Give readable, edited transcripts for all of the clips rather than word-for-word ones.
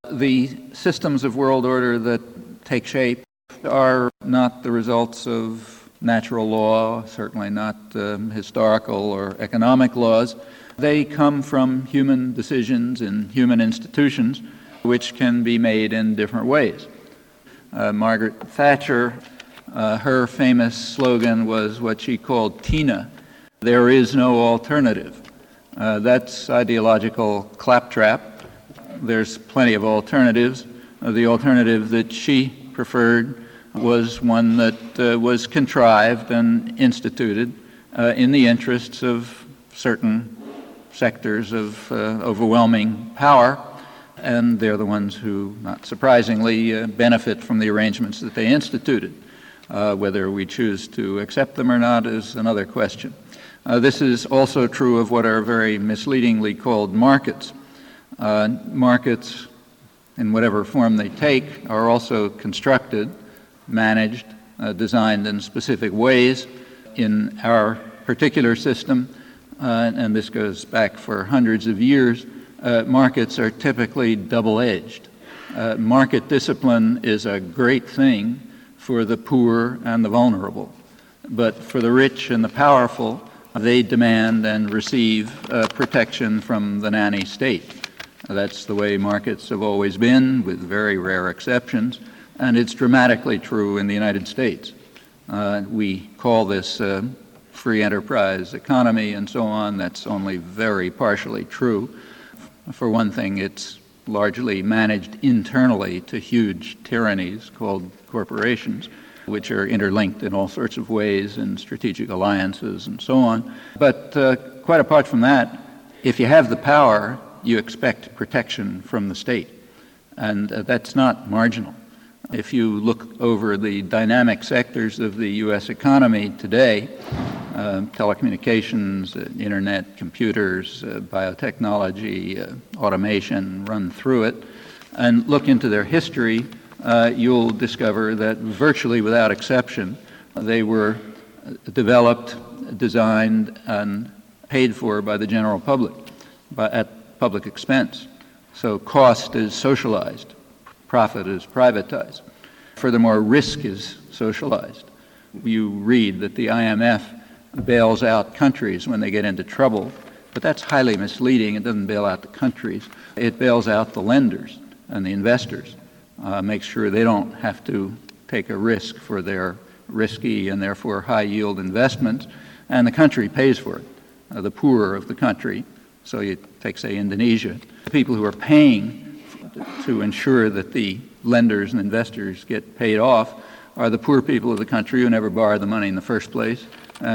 The systems of world order that take shape are not the results of natural law, certainly not historical or economic laws. They come from human decisions in human institutions, which can be made in different ways. Margaret Thatcher, her famous slogan was what she called TINA, there is no alternative. That's ideological claptrap. There's plenty of alternatives. The alternative that she preferred was one that was contrived and instituted in the interests of certain sectors of overwhelming power, and they're the ones who, not surprisingly, benefit from the arrangements that they instituted. Whether we choose to accept them or not is another question. This is also true of what are very misleadingly called markets. Markets, in whatever form they take, are also constructed, managed, designed in specific ways. In our particular system, and this goes back for hundreds of years, markets are typically double-edged. Market discipline is a great thing for the poor and the vulnerable, but for the rich and the powerful, they demand and receive protection from the nanny state. That's the way markets have always been, with very rare exceptions, and it's dramatically true in the United States. We call this free enterprise economy and so on. That's only very partially true. For one thing, it's largely managed internally to huge tyrannies called corporations, which are interlinked in all sorts of ways in strategic alliances and so on. But quite apart from that, if you have the power, you expect protection from the state. And that's not marginal. If you look over the dynamic sectors of the U.S. economy today, telecommunications, internet, computers, biotechnology, automation, run through it, and look into their history, you'll discover that virtually without exception, they were developed, designed, and paid for by the general public at public expense. So cost is socialized, profit is privatized. Furthermore, risk is socialized. You read that the IMF bails out countries when they get into trouble, but that's highly misleading. It doesn't bail out the countries. It bails out the lenders and the investors, makes sure they don't have to take a risk for their risky and therefore high-yield investments, and the country pays for it, the poor of the country. So you take, say, Indonesia. The people who are paying to ensure that the lenders and investors get paid off are the poor people of the country who never borrowed the money in the first place,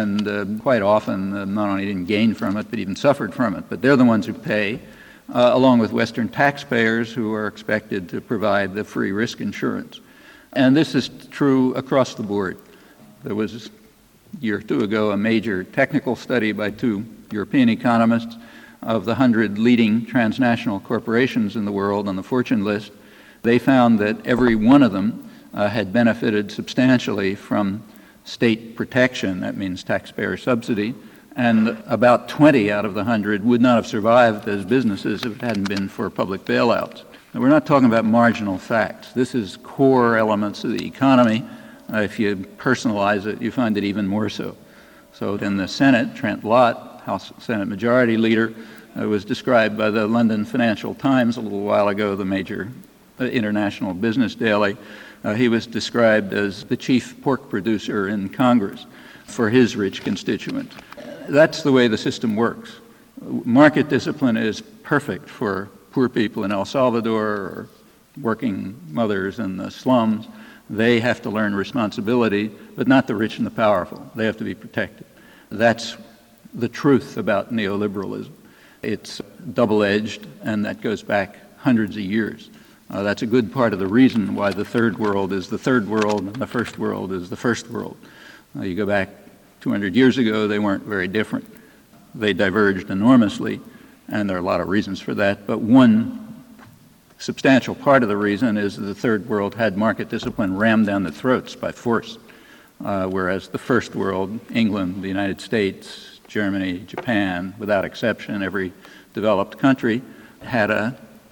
and quite often not only didn't gain from it, but even suffered from it. But they're the ones who pay, along with Western taxpayers who are expected to provide the free risk insurance. And this is true across the board. There was, a year or two ago, a major technical study by two European economists of the 100 leading transnational corporations in the world on the Fortune list. They found that every one of them had benefited substantially from state protection, that means taxpayer subsidy, and about 20 out of the 100 would not have survived as businesses if it hadn't been for public bailouts. Now, we're not talking about marginal facts. This is core elements of the economy. If you personalize it, you find it even more so. So in the Senate, Trent Lott, House Senate Majority Leader, was described by the London Financial Times a little while ago, the major international business daily. He was described as the chief pork producer in Congress for his rich constituents. That's the way the system works. Market discipline is perfect for poor people in El Salvador or working mothers in the slums. They have to learn responsibility, but not the rich and the powerful. They have to be protected. That's the truth about neoliberalism. It's double-edged, and that goes back hundreds of years. That's a good part of the reason why the third world is the third world and the first world is the first world. You go back 200 years ago, they weren't very different. They diverged enormously, and there are a lot of reasons for that, but one substantial part of the reason is that the third world had market discipline rammed down their throats by force, whereas the first world, England, the United States, Germany, Japan, without exception, every developed country, had a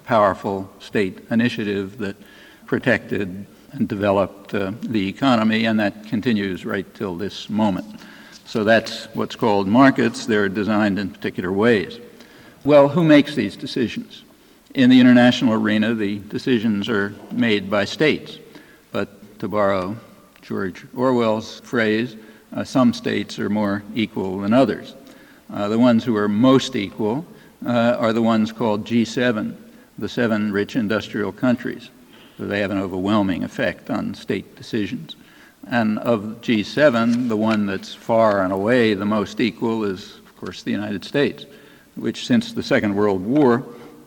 powerful state initiative that protected and developed the economy, and that continues right till this moment. So that's what's called markets. They're designed in particular ways. Well, who makes these decisions? In the international arena, the decisions are made by states. But to borrow George Orwell's phrase, some states are more equal than others. The ones who are most equal are the ones called G7, the 7 rich industrial countries. So they have an overwhelming effect on state decisions. And of G7, the one that's far and away the most equal is, of course, the United States, which since the Second World War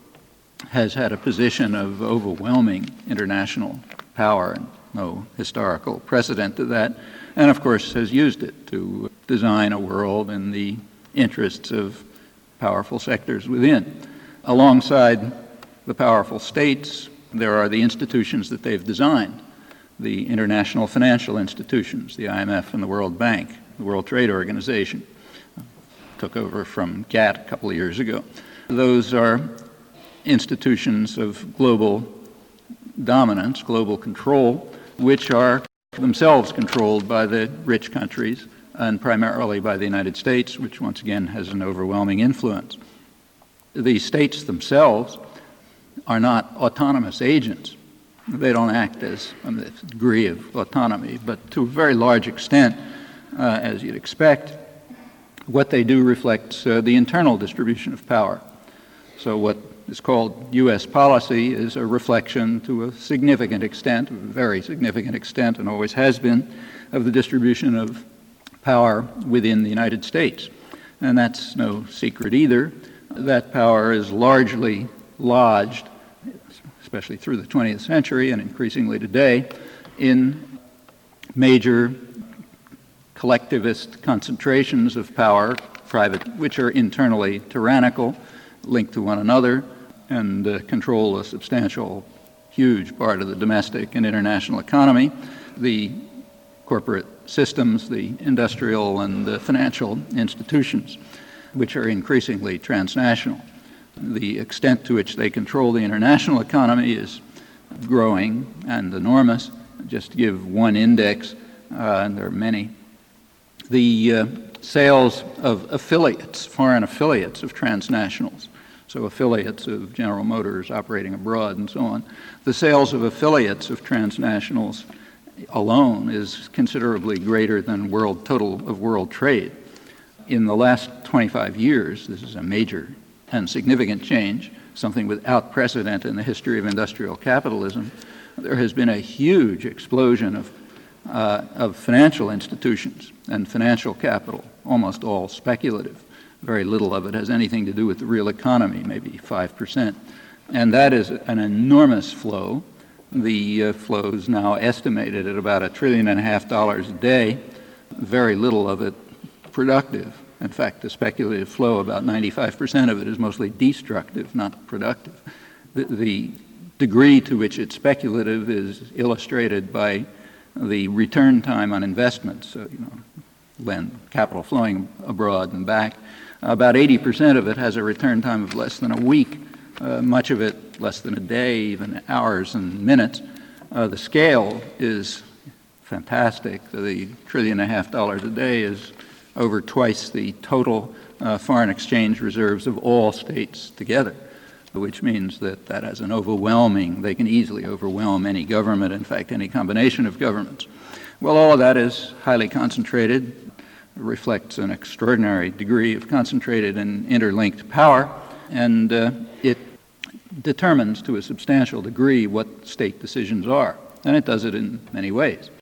has had a position of overwhelming international power, and no historical precedent to that, and of course has used it to design a world in the interests of powerful sectors within. Alongside the powerful states, there are the institutions that they've designed, the international financial institutions, the IMF and the World Bank, the World Trade Organization, took over from GATT a couple of years ago. Those are institutions of global dominance, global control, which are themselves controlled by the rich countries and primarily by the United States, which once again has an overwhelming influence. The states themselves are not autonomous agents. They don't act as a degree of autonomy, but to a very large extent, as you'd expect, what they do reflects the internal distribution of power. So what is called U.S. policy is a reflection to a significant extent, a very significant extent, and always has been, of the distribution of power within the United States. And that's no secret either. That power is largely lodged, especially through the 20th century and increasingly today, in major collectivist concentrations of power, private, which are internally tyrannical, linked to one another, and control a substantial, huge part of the domestic and international economy. The corporate systems, the industrial and the financial institutions, which are increasingly transnational. The extent to which they control the international economy is growing and enormous. Just to give one index, and there are many, the sales of affiliates, foreign affiliates of transnationals, so affiliates of General Motors operating abroad and so on, the sales of affiliates of transnationals alone is considerably greater than total of world trade. In the last 25 years, this is a major and significant change, something without precedent in the history of industrial capitalism. There has been a huge explosion of financial institutions and financial capital, almost all speculative. Very little of it has anything to do with the real economy, maybe 5%. And that is an enormous flow. The flow is now estimated at about $1.5 trillion a day, very little of it productive. In fact, the speculative flow, about 95% of it is mostly destructive, not productive. The degree to which it's speculative is illustrated by the return time on investments, so, capital flowing abroad and back. About 80% of it has a return time of less than a week, much of it less than a day, even hours and minutes. The scale is fantastic. The $1.5 trillion a day is over twice the total foreign exchange reserves of all states together, which means that has an overwhelming, they can easily overwhelm any government, in fact, any combination of governments. Well, all of that is highly concentrated, reflects an extraordinary degree of concentrated and interlinked power, and it determines to a substantial degree what state decisions are, and it does it in many ways.